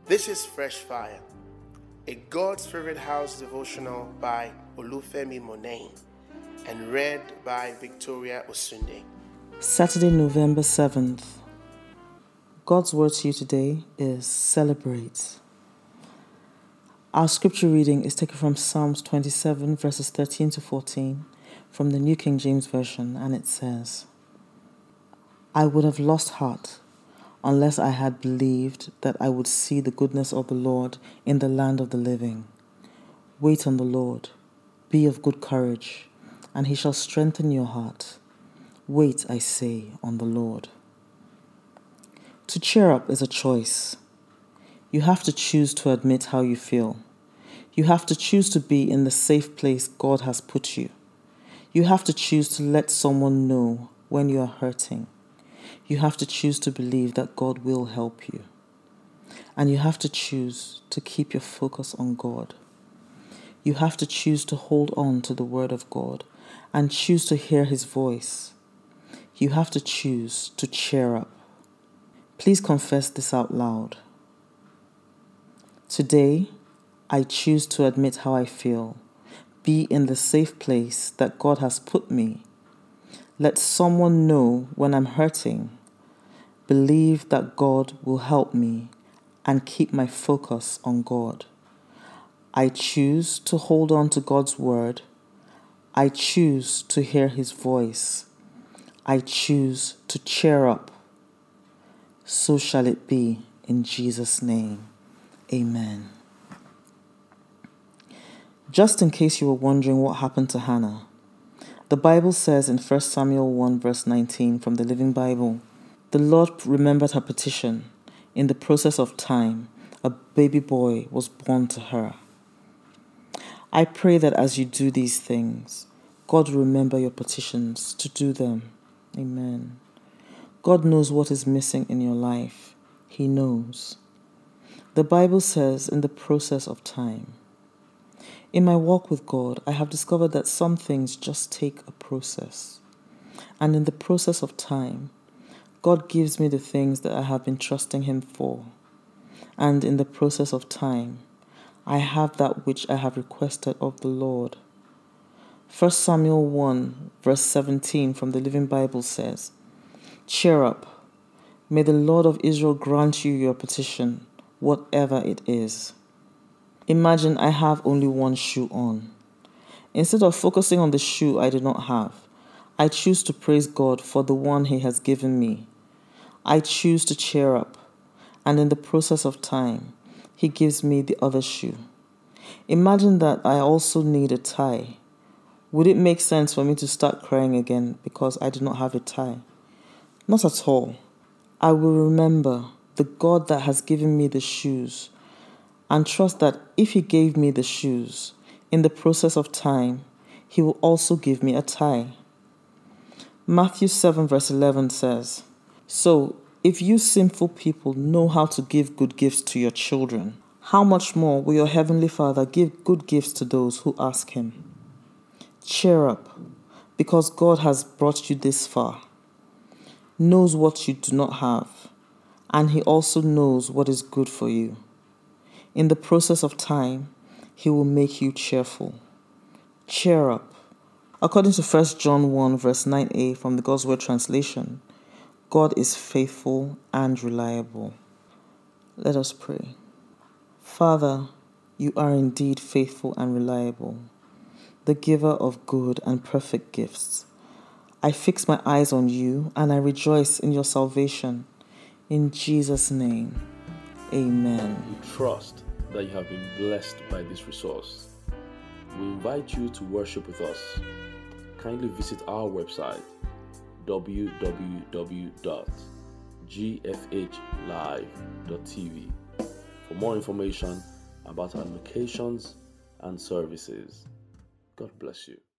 This is Fresh Fire, a God's Favorite House devotional by Olufemi Monain and read by Victoria Osunde. Saturday, November 7th. God's word to you today is celebrate. Our scripture reading is taken from Psalms 27 verses 13 to 14 from the New King James Version, and it says, I would have lost heart unless I had believed that I would see the goodness of the Lord in the land of the living. Wait on the Lord, be of good courage, and he shall strengthen your heart. Wait, I say, on the Lord. To cheer up is a choice. You have to choose to admit how you feel. You have to choose to be in the safe place God has put you. You have to choose to let someone know when you are hurting. You have to choose to believe that God will help you. And you have to choose to keep your focus on God. You have to choose to hold on to the Word of God and choose to hear His voice. You have to choose to cheer up. Please confess this out loud. Today, I choose to admit how I feel, be in the safe place that God has put me. Let someone know when I'm hurting. Believe that God will help me and keep my focus on God. I choose to hold on to God's word. I choose to hear His voice. I choose to cheer up. So shall it be in Jesus' name. Amen. Just in case you were wondering what happened to Hannah, the Bible says in 1 Samuel 1 verse 19 from the Living Bible, the Lord remembered her petition. In the process of time, a baby boy was born to her. I pray that as you do these things, God will remember your petitions to do them. Amen. God knows what is missing in your life. He knows. The Bible says in the process of time. In my walk with God, I have discovered that some things just take a process. And in the process of time, God gives me the things that I have been trusting Him for. And in the process of time, I have that which I have requested of the Lord. 1 Samuel 1 verse 17 from the Living Bible says, cheer up. May the Lord of Israel grant you your petition, whatever it is. Imagine I have only one shoe on. Instead of focusing on the shoe I do not have, I choose to praise God for the one He has given me. I choose to cheer up, and in the process of time, He gives me the other shoe. Imagine that I also need a tie. Would it make sense for me to start crying again because I do not have a tie? Not at all. I will remember the God that has given me the shoes and trust that if He gave me the shoes, in the process of time, He will also give me a tie. Matthew 7 verse 11 says, so if you sinful people know how to give good gifts to your children, how much more will your Heavenly Father give good gifts to those who ask Him? Cheer up, because God has brought you this far, knows what you do not have, and He also knows what is good for you. In the process of time, He will make you cheerful. Cheer up. According to 1 John 1 verse 9a from the God's Word translation, God is faithful and reliable. Let us pray. Father, you are indeed faithful and reliable, the giver of good and perfect gifts. I fix my eyes on you and I rejoice in your salvation. In Jesus' name, amen. We trust that you have been blessed by this resource. We invite you to worship with us. Kindly visit our website www.gfhlive.tv for more information about our locations and services. God bless you.